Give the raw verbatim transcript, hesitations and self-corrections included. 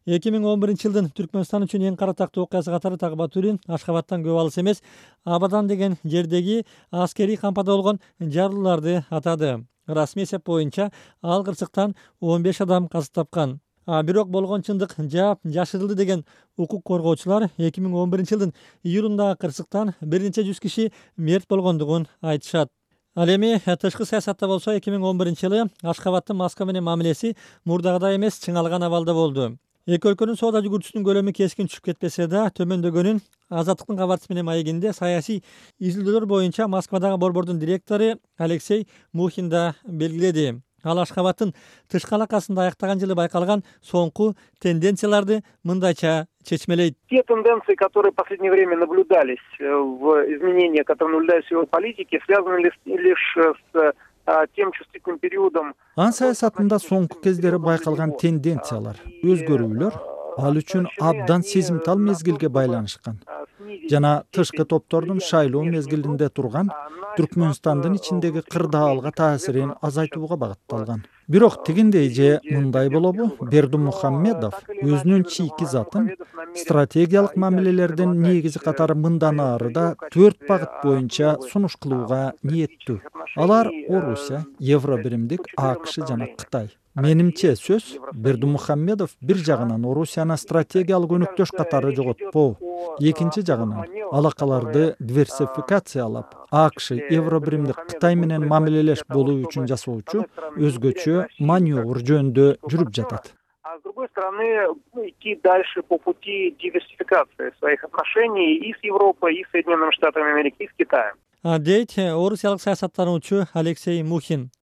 эки миң он биринчи жылдын Түркмөнстан үчүн эң каратактуу окуясы катары так Батурин Ашхабадтан көп алыс эмес Абадан деген жердеги аскерий кампада болгон жарылууларды атады. Расмий эсеп боюнча ал кырсыктан он беш адам каза тапкан. А бирок болгон чындык жаап жашырылды деген укук коргоочулар эки миң он биринчи жылдын июлундагы кырсыктан бир нече жүз киши мерт болгондугун айтышат. Ал эми тышкы саясатта болсо эки миң он биринчи жылы Ашхабадтын Москва менен мамилеси мурдагыдай эмес чыңалган абалда болду. Эки өлкөнүн соода жүгүртүүсүнүн көлөмү кескин түшүп кетпесе да төмөндөгөнүн Азаттыктын кабарчысы менен маегинде саясий изилдөөлөр боюнча Москвадагы борбордун директору Алексей Мухин да белгиледи. Ал Ашхабадтын тышкы алакасында аяктаган жылы байкалган соңку тенденцияларды мындайча чечмелейт. Те тенденции, которые в последнее время наблюдались в изменениях, которые наблюдались в его политике, связаны лишь с тем чувствительным периодом. Ан саясатында соңку кездери байкалган тенденциялар, өзгөрүүлөр ал үчүн абдан сезимтал мезгилге байланышкан. Жана тышкы топтордун шайлоо мезгилинде турган Түркмөнстандын ичиндеги кырдаалга таасирин азайтууга багытталган. Бирок тигиндей же мындай болобу? Бердымухамедов өзүнүн чийки затын стратегиялык мамилелердин негизи катары мындан ары да төрт багыт боюнча сунуш кылууга ниеттүү. Алар Орусия, Евробиримдик, АКШ жана Кытай. Менимче сөз Бердымухамедов бир жагынан Орусияны стратегиялык өнөктөш катары жоготпоо, экинчи жагынан алакаларды диверсификациялап, АКШ, Евробиримдик Кытай менен мамилелеш болуу үчүн жасоочу өзгөчө маневр жөнүндө жүрүп жатат. А с другой стороны, идти дальше по пути диверсификации своих отношений и с Европой, и с Соединенными Штатами Америки, и с Китаем. Дейт орусиялык саясаттануучу Алексей Мухин.